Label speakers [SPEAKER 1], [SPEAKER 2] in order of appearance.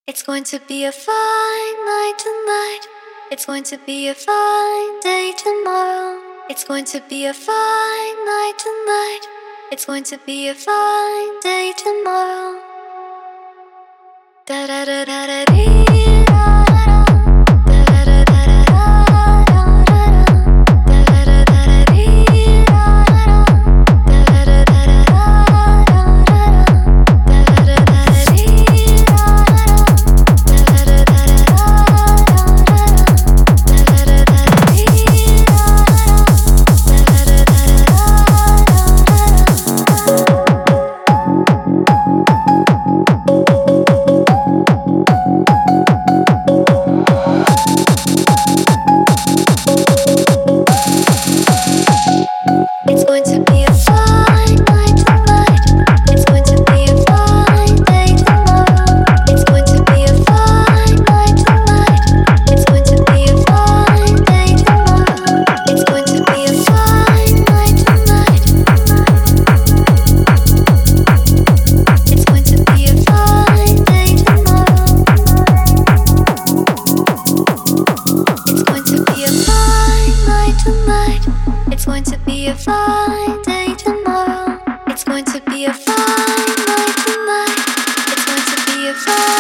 [SPEAKER 1] It's going to be a fine night tonight. It's going to be a fine day tomorrow. It's going to be a fine night tonight. It's going to be a fine day tomorrow. Da da da da da dee, da da da. Da da da da da da da da. Da da da da da dee, da da da. Da da da da da da da da. Da da da da da dee, da da da. Da da da da da da da da. Da da da da dee, da It's going to be a fine night tonight. It's going to be a fine day tomorrow. It's going to be a fine night tonight. It's going to be a fine day tomorrow. It's going to be a fine night tonight. It's going to be a fine day tomorrow. It's going to be a fine night tonight. It's going to be a fine day tomorrow. It's going to be a fine night tonight. It's going to be a fine